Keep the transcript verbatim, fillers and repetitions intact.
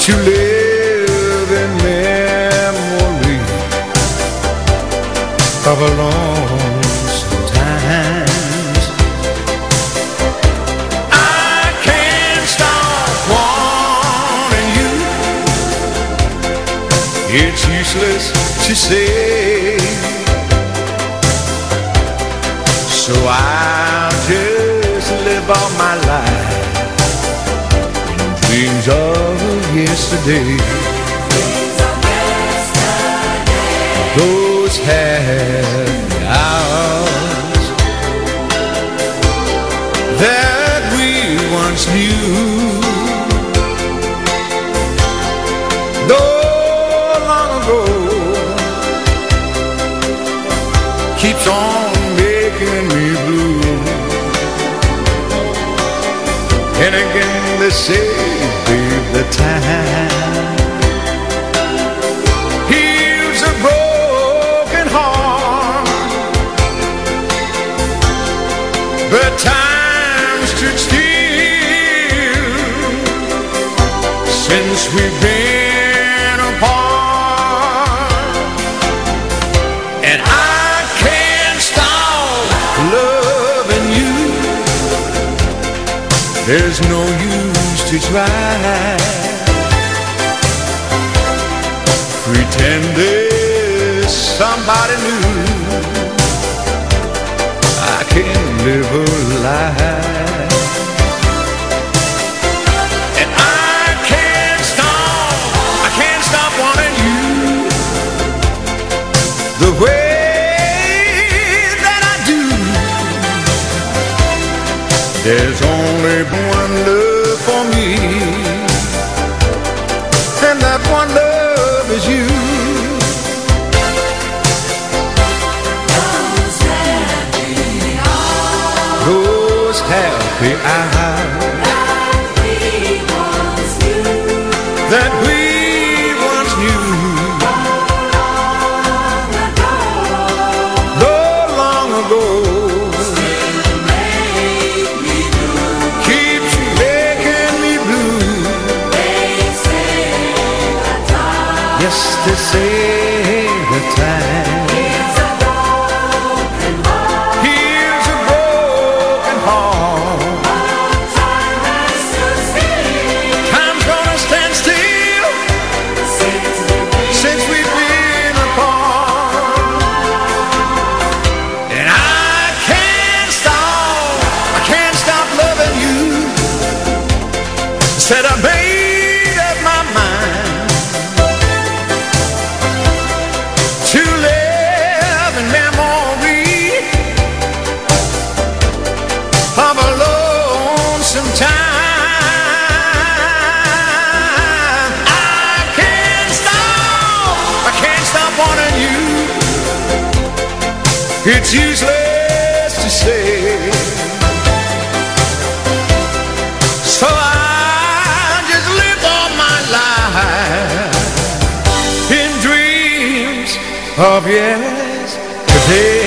to live in memory of a lonesome times. I can't stop wanting you. It's useless to say, so I'll just live all my life in dreams of yesterday. Dreams of yesterday. Those happy hours that we once knew. Though long ago, keeps on making me blue. And again they say, babe, the time heals a broken heart, but time stood still since we've been apart. And I can't stop loving you. There's no use to try, pretend there's somebody new. I can't live a lie. And I can't stop, I can't stop wanting you the way that I do. There's only one love for me, and that one love is you. Those happy hours Those happy hours that we once knew. that we once knew. Though long ago, Make me blue. keeps making me blue. They say that time Yes, they say the time is a broken heart. heals a broken heart. Time has stood still Time's gonna stand still since we've been since we've been apart. And I can't stop, I can't stop loving you. Said I made up my mind to live in memory of a lonesome time. I can't stop, I can't stop wanting you. It's useless to say, so I just live all my life in dreams of yesterday.